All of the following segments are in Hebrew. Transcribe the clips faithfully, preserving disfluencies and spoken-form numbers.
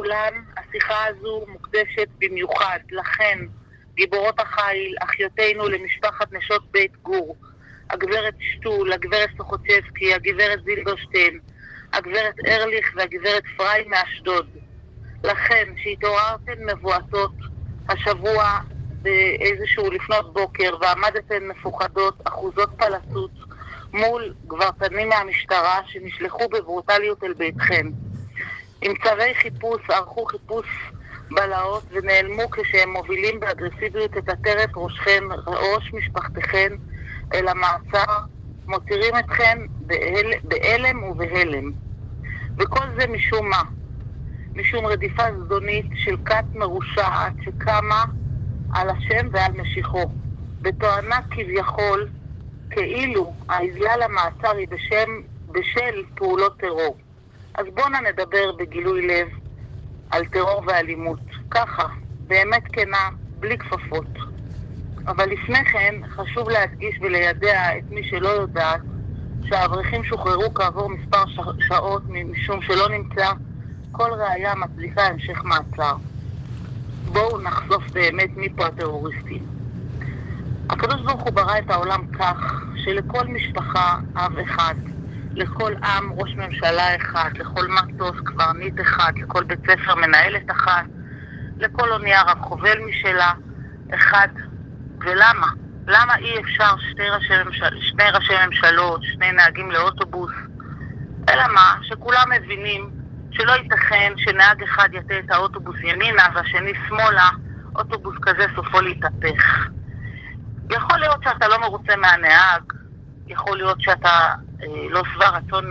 לכולן, השיחה הזו מוקדשת במיוחד לכן, גיבורות החיל, אחיותינו למשפחת נשות בית גור, הגברת שטול, הגברת סוחוצ'בסקי, הגברת זילברשטיין, הגברת ארליך והגברת פריי מאשדוד. לכן שהתעוררתן מבועתות השבוע באיזשהו לפנות בוקר ועמדתן מפוחדות, אחוזות פלצות, מול גברתנים מהמשטרה שנשלחו בברוטליות אל ביתכן. עם צווי חיפוש ערכו חיפוש בלהות ונעלמו כשהם מובילים באגרסיביות את עטרת ראשכן, ראש משפחתכן אל המעצר, מותירים אתכן בהל... באלם ובהלם. וכל זה משום מה? משום רדיפה זדונית של כת מרושעת שקמה על השם ועל משיחו, בתואנה כביכול כאילו העילה למעצר היא בשם, בשל פעולות טרור. אז בואו נדבר בגילוי לב על טרור ואלימות, ככה, באמת כנה, בלי כפפות. אבל לפני כן חשוב להדגיש ולידע את מי שלא יודעת שהאברכים שוחררו כעבור מספר שעות משום שלא נמצא כל ראיה מצדיקה המשך מעצר. בואו נחשוף באמת מי פה הטרוריסטים. הקדוש ברוך הוא ברא את העולם כך שלכל משפחה אב אחד, לכל עם ראש ממשלה אחד, לכל מטוס קברניט אחד, לכל בית ספר מנהלת אחת, לכל אונייה רב חובל משלה אחד. ולמה? למה אי אפשר שני ראשי, ממשל, שני ראשי ממשלות, שני נהגים לאוטובוס? אלא מה? שכולם מבינים שלא ייתכן שנהג אחד יתה את האוטובוס ימינה והשני שמאלה, אוטובוס כזה סופו להתהפך. יכול להיות שאתה לא מרוצה מהנהג, יכול להיות שאתה אה, לא שבע רצון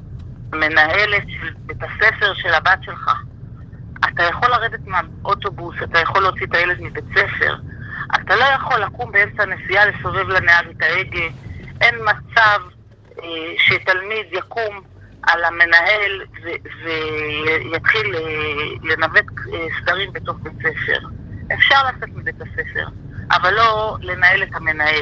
מהמנהלת של בית הספר של הבת שלך. אתה יכול לרדת מהאוטובוס, אתה יכול להוציא את הילד מבית ספר, אתה לא יכול לקום באמצע נסיעה לסובב לנהג את ההגה. אין מצב אה, שתלמיד יקום על המנהל ו- ויתחיל אה, לנווט אה, סדרים בתוך בית ספר. אפשר לצאת מבית הספר, אבל לא לנהל את המנהל.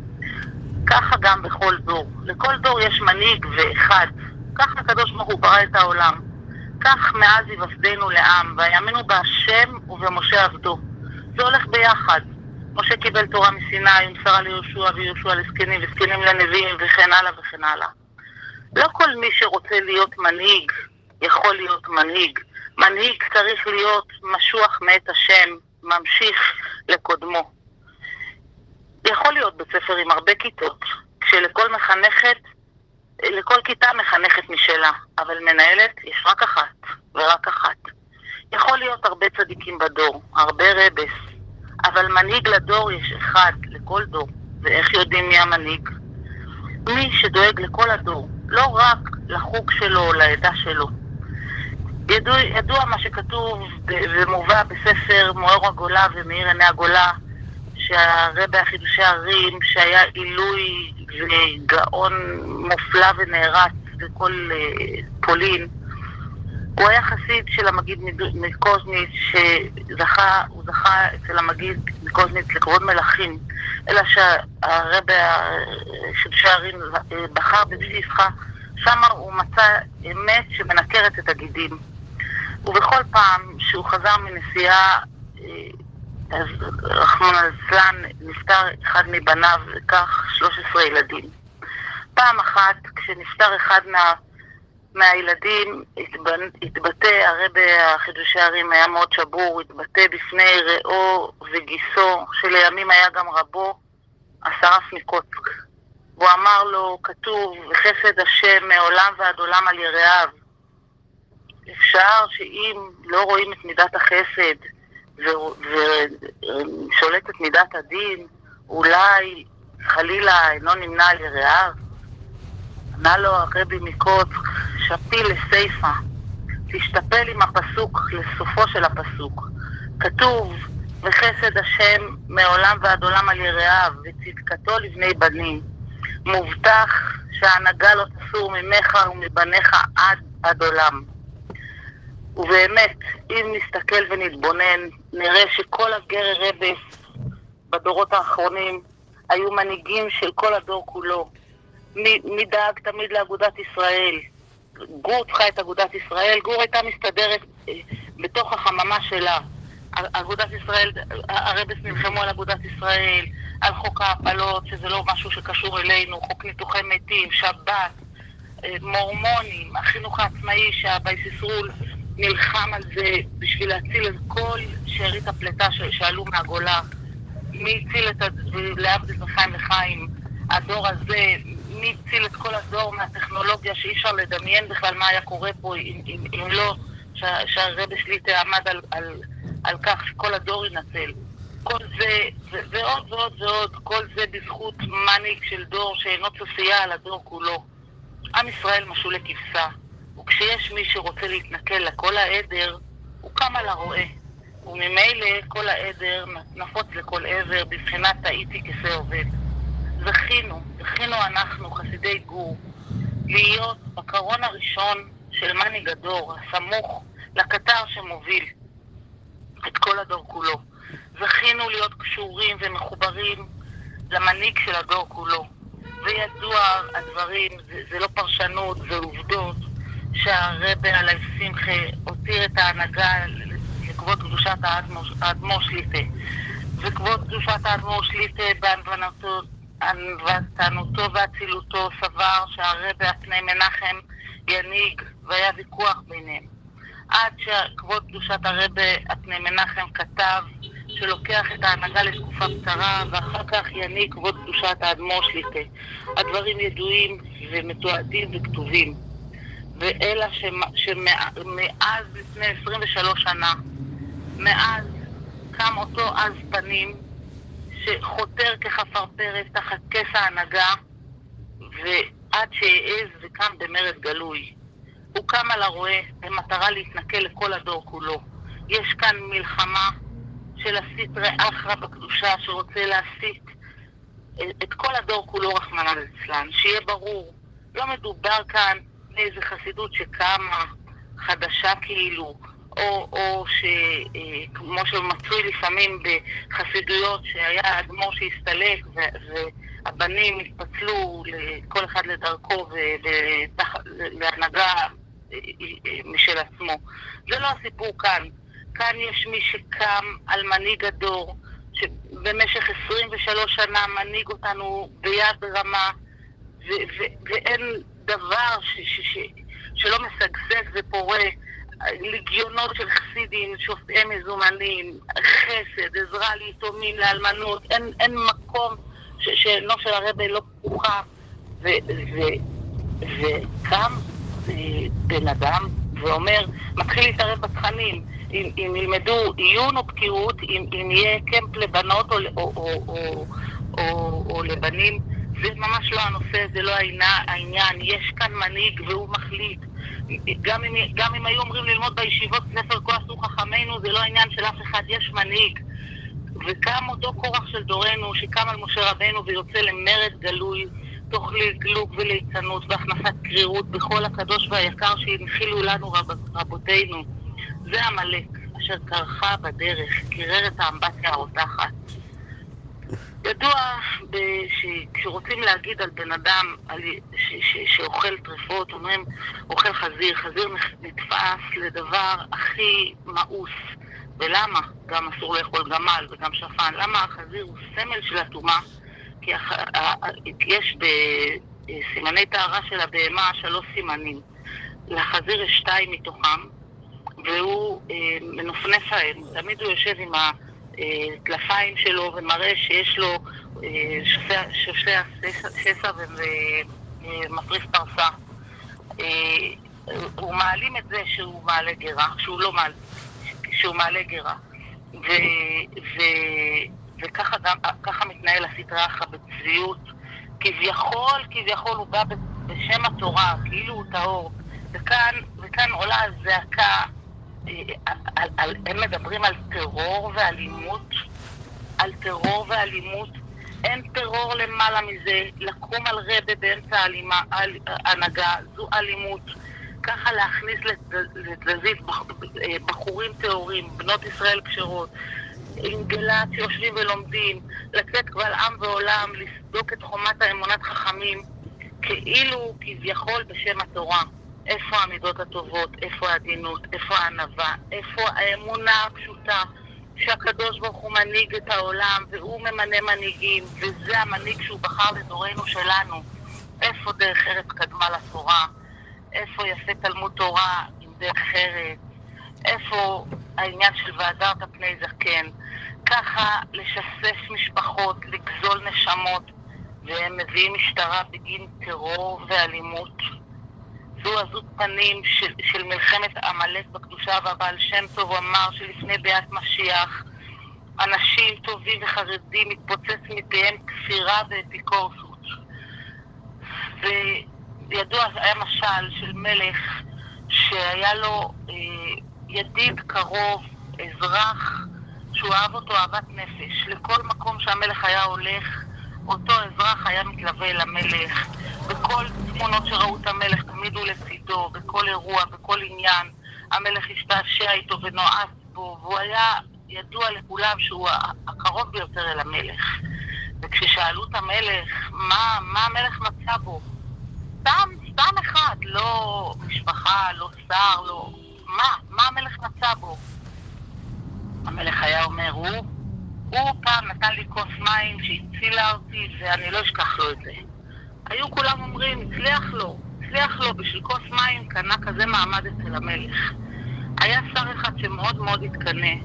ככה גם בכל דור. לכל דור יש מנהיג ואחד. כך הקדוש ברוך הוא ברא את העולם. כך מאז יווסדנו לעם, ויאמינו בהשם ובמשה עבדו. זה הולך ביחד. משה קיבל תורה מסיני, ומסרה ליהושע ויהושע לזקנים וזקנים לנביאים וכן הלאה וכן הלאה. לא כל מי שרוצה להיות מנהיג יכול להיות מנהיג. מנהיג צריך להיות משוח מאת השם, ממשיך לקודמו. יכול להיות בית ספר עם הרבה כיתות, כשלכל מחנכת, לכל כיתה מחנכת משלה, אבל מנהלת יש רק אחת ורק אחת. יכול להיות הרבה צדיקים בדור, הרבה רבס, אבל מנהיג לדור יש אחד לכל דור. ואיך יודעים מי המנהיג? מי שדואג לכל הדור, לא רק לחוג שלו או לעדה שלו. ידוע, ידוע מה שכתוב ומובא בספר מואר הגולה ומאיר עיני הגולה, שהרבי החידושי הרים, שהיה עילוי וגאון מופלא ונערץ בכל uh, פולין, הוא היה חסיד של המגיד מקוזניץ, שזכה, הוא זכה אצל המגיד מקוזניץ לכבוד מלכים, אלא שהרבי החידושי הרים בחר בבסיסחה, שם הוא מצא אמת שמנקרת את הגידים. ובכל פעם שהוא חזר מנסיעה, אז רחמון אלצלן נפטר אחד מבניו, וכך שלוש עשרה ילדים. פעם אחת כשנפטר אחד מה, מהילדים התבטא, הרבי החידושי הרים היה מאוד שבור, התבטא בפני ראו וגיסו שלימים היה גם רבו, השרף מקוצק. והוא אמר לו, כתוב וחסד השם מעולם ועד עולם על יראיו. אפשר שאם לא רואים את מידת החסד ושולט את מידת הדין, אולי חלילה אינו נמנע על יראיו? ענה לו הרבי מקוצק, שפיל לסייפה, תשתפל עם הפסוק לסופו של הפסוק. כתוב וחסד השם מעולם ועד עולם על יראיו וצדקתו לבני בנים. מובטח שההנהגה לא תסור ממך ומבניך עד עד עולם. ובאמת, אם נסתכל ונתבונן, נראה שכל הגרי רבס בדורות האחרונים היו מנהיגים של כל הדור כולו. מי, מי דאג תמיד לאגודת ישראל? גור צריכה את אגודת ישראל, גור הייתה מסתדרת בתוך החממה שלה. אגודת ישראל, הרבס נלחמו על אגודת ישראל, על חוק ההפלות, שזה לא משהו שקשור אלינו, חוק ניתוחי מתים, שבת, מורמונים, החינוך העצמאי שהבייס ישרול נלחם על זה בשביל להציל את כל שארית הפלטה שעלו מהגולה. מי הציל את להבדיל מחיים לחיים, הדור הזה, מי הציל את כל הדור מהטכנולוגיה שאי אפשר לדמיין בכלל מה היה קורה פה אם, אם, אם לא שהרבי שליטה עמד על, על, על כך שכל הדור ינצל. כל זה, ו- ועוד ועוד ועוד, כל זה בזכות מנהיג של דור שאינו צופייה על הדור כולו. עם ישראל משול לכבשה, וכשיש מי שרוצה להתנכל לכל העדר, הוא קם על הרועה. וממילא כל העדר נפוץ לכל עבר בבחינת טעיתי כסה עובד. זכינו, זכינו אנחנו, חסידי גור, להיות בקרון הראשון של מנהיג הדור, הסמוך לקטר שמוביל את כל הדור כולו. זכינו להיות קשורים ומחוברים למנהיג של הדור כולו. וידוע הדברים, זה, זה לא פרשנות, זה עובדות, שהרבי עלי שמחה הותיר את ההנהגה לכבוד קדושת האדמו"ר שליטה. וכבוד קדושת האדמו"ר שליטה בענוותנותו ואצילותו סבר שהרבי הפני מנחם ינהיג, והיה ויכוח ביניהם. עד שכבוד קדושת הרבי הפני מנחם כתב שלוקח את ההנהגה לתקופה קצרה, ואחר כך ינהיג כבוד קדושת האדמו"ר שליטה. הדברים ידועים ומתועדים וכתובים. ואלה שמאז לפני עשרים ושלוש שנה, מאז קם אותו עז פנים שחותר כחפרפרת תחת כס ההנהגה, ועד שהעז וקם במרד גלוי. הוא קם על הרועה במטרה להתנכל לכל הדור כולו. יש כאן מלחמה של הסטרי אחרא בקדושה שרוצה להסית את כל הדור כולו רחמנא ליצלן. שיהיה ברור, לא מדובר כאן באיזה חסידות שקמה חדשה כאילו, או, או שכמו שמצוי לפעמים בחסידויות שהיה האדמו"ר שהסתלק והבנים התפצלו כל אחד לדרכו ולהנהגה משל עצמו. זה לא הסיפור כאן. כאן יש מי שקם על מנהיג הדור, שבמשך עשרים ושלוש שנה מנהיג אותנו ביד רמה, ו- ו- ואין דבר ש- ש- ש- שלא משגשג ופורה. לגיונות של חסידים, שופטי מזומנים, חסד, עזרה ליתומים, לאלמנות, אין, אין מקום ש- שאינו של הרבי לא פתוחה. ו- ו- וקם בן אדם ואומר, מתחיל להתערב בתכנים, אם, אם ילמדו עיון או בקיאות, אם, אם יהיה קמפ לבנות או, או, או, או, או, או לבנים, זה ממש לא הנושא, זה לא העניין. יש כאן מנהיג והוא מחליט. גם אם, גם אם היו אומרים ללמוד בישיבות ספר כה עשו חכמינו, זה לא העניין של אף אחד, יש מנהיג. וקם אותו כורח של דורנו שקם על משה רבנו ויוצא למרד גלוי תוך לגלוג וליצנות והכנסת קרירות בכל הקדוש והיקר שהנחילו לנו רב, רבותינו. זה המלאק אשר קרחה בדרך, קירר את האמבטיה הרותחת. ידוע שכשרוצים להגיד על בן אדם על, ש, ש, שאוכל טרפות, אומרים אוכל חזיר, חזיר נתפס לדבר הכי מאוס. ולמה? גם אסור לאכול גמל וגם שפן. למה החזיר הוא סמל של הטומאה? כי יש בסימני טהרה של הבהמה שלוש סימנים. לחזיר יש שתיים מתוכם, והוא מנופנף להם. תמיד הוא יושב עם הטלפיים שלו ומראה שיש לו שופע שסע ומפריס פרסה. הוא מעלים את זה שהוא מעלה גרה, שהוא לא מעלה, שהוא מעלה גרה. ו... ו... וככה גם, ככה מתנהל הסטרא אחרא בצביעות. כביכול, כביכול הוא בא בשם התורה, כאילו הוא טהור. וכאן, וכאן עולה הזעקה, על, על, הם מדברים על טרור ואלימות, על טרור ואלימות. אין טרור למעלה מזה, לקום על רבי באמצע האלימה, הנהגה, זו אלימות. ככה להכניס לתזזית בחורים טהורים, בנות ישראל כשרות, עם גלת שיושבים ולומדים, לצאת קבל עם ועולם, לסדוק את חומת האמונת חכמים, כאילו כביכול בשם התורה. איפה המידות הטובות, איפה העדינות, איפה הענווה, איפה האמונה הפשוטה שהקדוש ברוך הוא מנהיג את העולם והוא ממנה מנהיגים, וזה המנהיג שהוא בחר לדורנו שלנו. איפה דרך ארץ קדמה לתורה, איפה יפה תלמוד תורה עם דרך ארץ, איפה העניין של והדרת פני זקן. ככה לשסף משפחות, לגזול נשמות, והם מביאים משטרה בגין טרור ואלימות. זו עזות פנים של, של מלחמת עמלק בקדושה, והבעל שם טוב אמר שלפני ביאת משיח אנשים טובים וחרדים מתפוצץ מפיהם כפירה ואפיקורסות. וידוע, היה משל של מלך שהיה לו אה, ידיד קרוב, אזרח שהוא אהב אותו אהבת נפש. לכל מקום שהמלך היה הולך, אותו אזרח היה מתלווה אל המלך. בכל תמונות שראו את המלך תמיד הוא לצידו, בכל אירוע, בכל עניין המלך השתעשע איתו ונועץ בו, והוא היה ידוע לכולם שהוא הקרוב ביותר אל המלך. וכששאלו את המלך מה, מה המלך מצא בו, סתם, סתם אחד, לא משפחה, לא שר, לא... מה? מה המלך מצא בו? המלך היה אומר, הוא, הוא פעם נתן לי כוס מים שהצילה אותי ואני לא אשכח לו את זה. היו כולם אומרים, הצליח לו, הצליח לו, בשביל כוס מים קנה כזה מעמד אצל המלך. היה שר אחד שמאוד מאוד התקנה,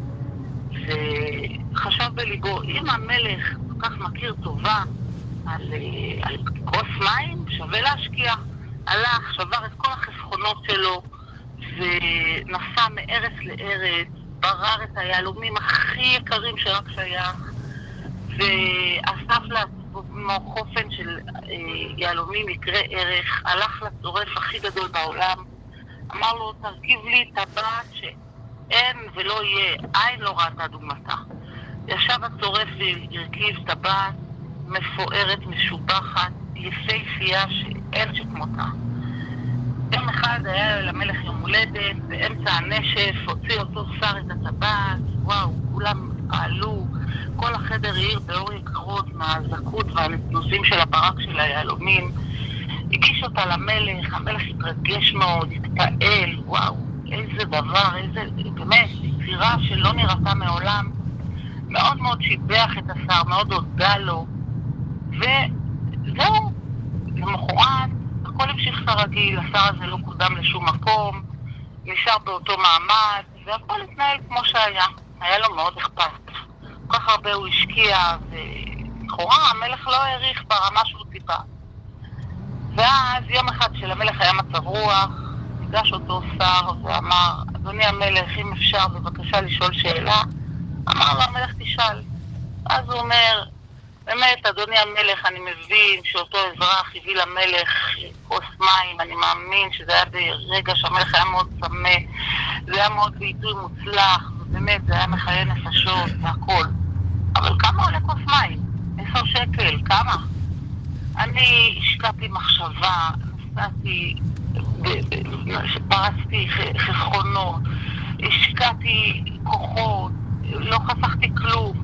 וחשב בליבו, אם המלך כל כך מכיר טובה על, על כוס מים, שווה להשקיע. הלך, שבר את כל החסכונות שלו, ונסע מארץ לארץ, ברר את היהלומים הכי יקרים שרק שייך, ואסף לעצמו חופן של יהלומים יקרי ערך, הלך לצורף הכי גדול בעולם, אמר לו, תרכיב לי טבעת שאין ולא יהיה, עין לא ראתה דוגמתה. ישב הצורף והרכיב טבעת מפוארת, משובחת, יפהפייה שאין שכמותה. יום אחד היה למלך יום הולדת, באמצע הנשף, הוציא אותו שר את הטבעת, וואו, כולם פעלו, כל החדר העיר באור יקרות מהזכות והנתנוסים של הברק של היהלומים. הגיש אותה למלך, המלך התרגש מאוד, התפעל, וואו, איזה דבר, איזה, באמת, יצירה שלא נראתה מעולם. מאוד מאוד שיבח את השר, מאוד הודה לו, וזהו, למחרת, הכל המשיך כרגיל, השר הזה לא קודם לשום מקום, נשאר באותו מעמד, והכל התנהל כמו שהיה. היה לו מאוד אכפת. כל כך הרבה הוא השקיע, ולכאורה המלך לא העריך ברמה שהוא ציפה. ואז יום אחד שלמלך היה מצב רוח, ניגש אותו שר ואמר, אדוני המלך, אם אפשר בבקשה לשאול שאלה, אמר לו המלך תשאל. אז הוא אומר, באמת, אדוני המלך, אני מבין שאותו אזרח הביא למלך כוס מים, אני מאמין שזה היה ברגע שהמלך היה מאוד צמא, זה היה מאוד בעיתוי מוצלח, ובאמת זה היה מחיי נפשות והכל. אבל כמה עולה כוס מים? עשר שקל, כמה? אני השקעתי מחשבה, נסעתי, פרסתי חסכונות, השקעתי כוחות, לא חסכתי כלום,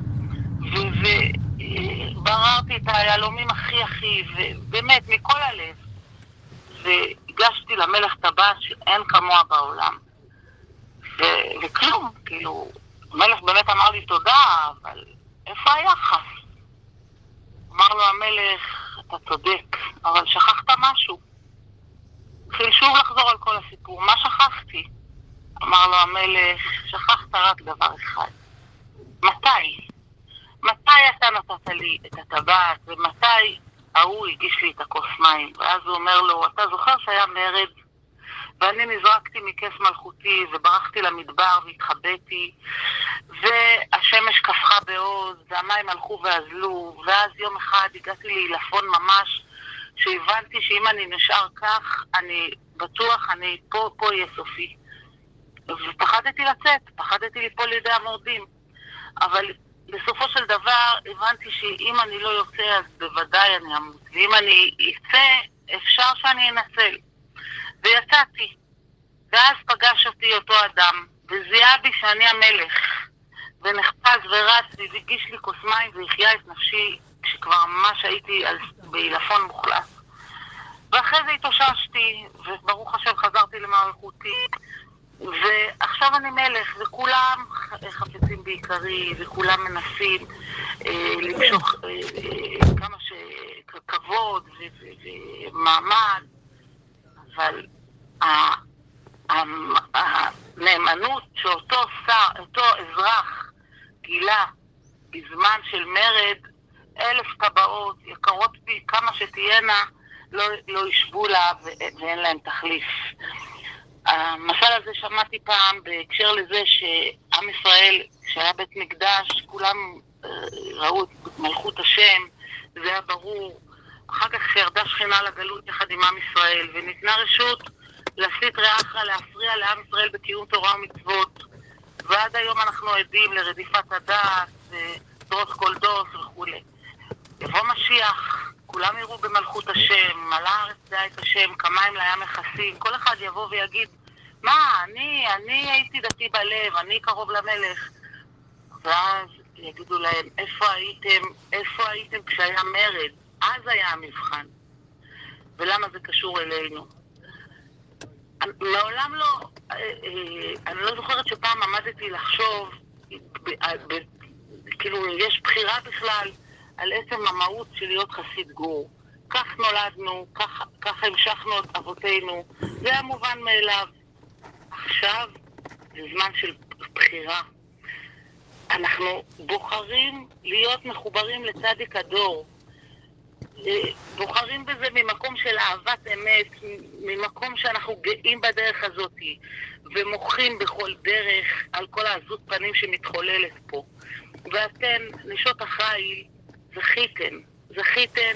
ובררתי את היהלומים הכי הכי, ובאמת מכל הלב, והגשתי למלך טבעת שאין כמוה בעולם. ו- וכלום, כאילו, המלך באמת אמר לי תודה, אבל איפה היחס? אמר לו המלך, אתה צודק, אבל שכחת משהו. התחיל שוב לחזור על כל הסיפור, מה שכחתי? אמר לו המלך, שכחת רק דבר אחד. מתי? מתי אתה נתת לי את הטבעת, ומתי ההוא הגיש לי את הכוס מים? ואז הוא אומר לו, אתה זוכר שהיה מרד, ואני נזרקתי מכס מלכותי, וברחתי למדבר והתחבאתי, והשמש כפחה בעוז, והמים הלכו ואזלו, ואז יום אחד הגעתי לעילפון ממש, שהבנתי שאם אני נשאר כך, אני בטוח, אני פה, פה יהיה סופי. ופחדתי לצאת, פחדתי ליפול לידי המורדים. אבל בסופו של דבר הבנתי שאם אני לא יוצא, אז בוודאי אני אמות. ואם אני יצא, אפשר שאני אנצל. ויצאתי. ואז פגש אותי אותו אדם, וזיהה בי שאני המלך. ונחפז ורץ, והגיש לי כוס מים והחיה את נפשי, כשכבר ממש הייתי בעילפון מוחלט. ואחרי זה התאוששתי, וברוך השם חזרתי למלכותי, ועכשיו אני מלך, וכולם חפצים בעיקרי, וכולם מנסים אה, למשוך אה, אה, כמה שכבוד ומעמד, אבל הנאמנות שאותו שר, אותו אזרח גילה בזמן של מרד, אלף טבעות יקרות פי כמה שתהיינה, לא, לא ישבו לה ואין להם תחליף. המשל הזה שמעתי פעם בהקשר לזה שעם ישראל, כשהיה בית מקדש, כולם ראו את מלכות השם, זה היה ברור. אחר כך שירדה שכינה לגלות יחד עם עם ישראל, וניתנה רשות להסית רעך, להפריע לעם ישראל בקיום תורה ומצוות. ועד היום אנחנו עדים לרדיפת הדעת, דרוס כל דוס וכו'. יבוא משיח, כולם יראו במלכות השם, מלא הארץ דעה את השם, כמיים לים מכסים, כל אחד יבוא ויגיד, מה, אני, אני הייתי דתי בלב, אני קרוב למלך. ואז יגידו להם, איפה הייתם, איפה הייתם כשהיה מרד? אז היה המבחן. ולמה זה קשור אלינו? מעולם לא, אני לא זוכרת שפעם עמדתי לחשוב, כאילו יש בחירה בכלל על עצם המהות של להיות חסיד גור. כך נולדנו, כך, כך המשכנו את אבותינו, זה היה מובן מאליו. עכשיו זה זמן של בחירה. אנחנו בוחרים להיות מחוברים לצדיק הדור. בוחרים בזה ממקום של אהבת אמת, ממקום שאנחנו גאים בדרך הזאת, ומוחים בכל דרך על כל העזות פנים שמתחוללת פה. ואתן, נשות החיל, זכיתן, זכיתן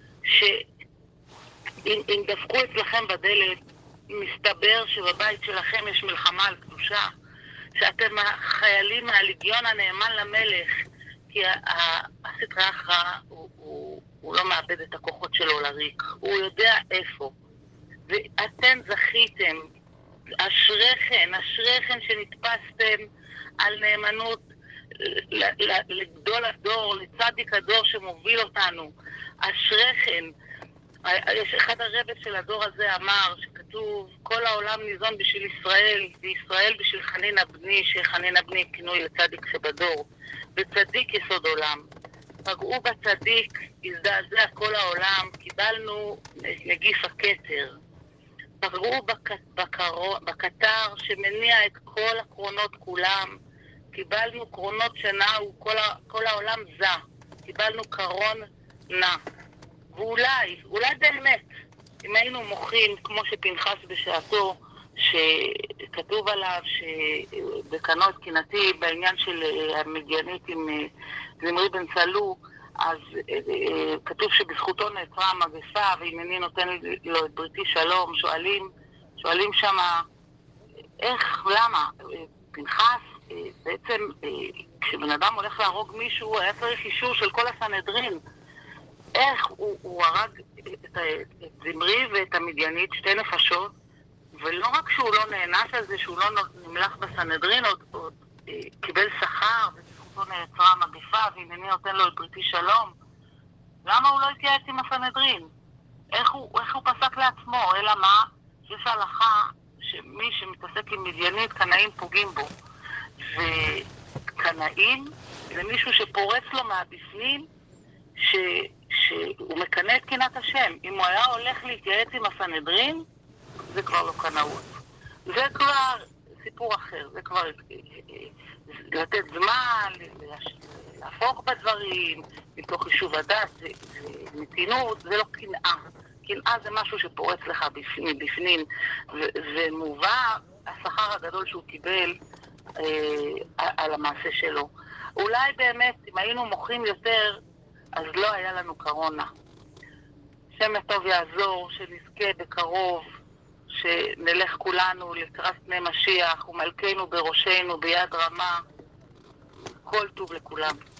שאם דפקו אצלכם בדלת, מסתבר שבבית שלכם יש מלחמה על קדושה, שאתם החיילים מהלגיון הנאמן למלך, כי הסטרא אחרא הוא, הוא, הוא לא מאבד את הכוחות שלו לריק, הוא יודע איפה. ואתן זכיתם, אשריכן, אשריכן שנתפסתם על נאמנות לגדול הדור, לצדיק הדור שמוביל אותנו. אשריכן. יש אחד הרבס של הדור הזה אמר שכתוב, כל העולם ניזון בשביל ישראל, וישראל בשביל חנינא בני, שחנינא בני כינוי לצדיק שבדור. וצדיק יסוד עולם. פגעו בצדיק, הזדעזע כל העולם, קיבלנו נגיף הכתר. פגעו בקטר שמניע את כל הקרונות כולם, קיבלנו קרונות שנעו, כל, כל העולם זע, קיבלנו קרון נע. ואולי, אולי באמת, אם היינו מוחים, כמו שפנחס בשעתו, שכתוב עליו שבקנו את קנאתי, בעניין של המדיינית עם זמרי בן צלו, אז כתוב שבזכותו נעצרה המגפה, ואם אני נותן לו את בריתי שלום, שואלים, שואלים שמה, איך, למה? פנחס, בעצם, כשבן אדם הולך להרוג מישהו, היה צריך אישור של כל הסנהדרין. איך הוא, הוא הרג את, את זמרי ואת המדיינית, שתי נפשות, ולא רק שהוא לא נענש על זה, שהוא לא נמלך בסנהדרין, עוד, עוד אה, קיבל שכר, ובזכותו נעצרה המגפה, והנני נותן לו את בריתי שלום. למה הוא לא התייעץ עם הסנהדרין? איך הוא, איך הוא פסק לעצמו? אלא מה? יש הלכה שמי שמתעסק עם מדיינית, קנאים פוגעים בו. וקנאים זה מישהו שפורץ לו מהבפנים, ש... שהוא מקנה את קנאת השם. אם הוא היה הולך להתייעץ עם הסנהדרין, זה כבר לא קנאות. זה כבר סיפור אחר, זה כבר לתת זמן, להפוך בדברים, מתוך יישוב הדת, זה, זה מתינות, זה לא קנאה. קנאה זה משהו שפורץ לך בפנים, בפנים ומובא השכר הגדול שהוא קיבל אה, על המעשה שלו. אולי באמת, אם היינו מוחים יותר, אז לא היה לנו קורונה. שם הטוב יעזור, שנזכה בקרוב, שנלך כולנו לקראת פני משיח, ומלכנו בראשנו ביד רמה. כל טוב לכולם.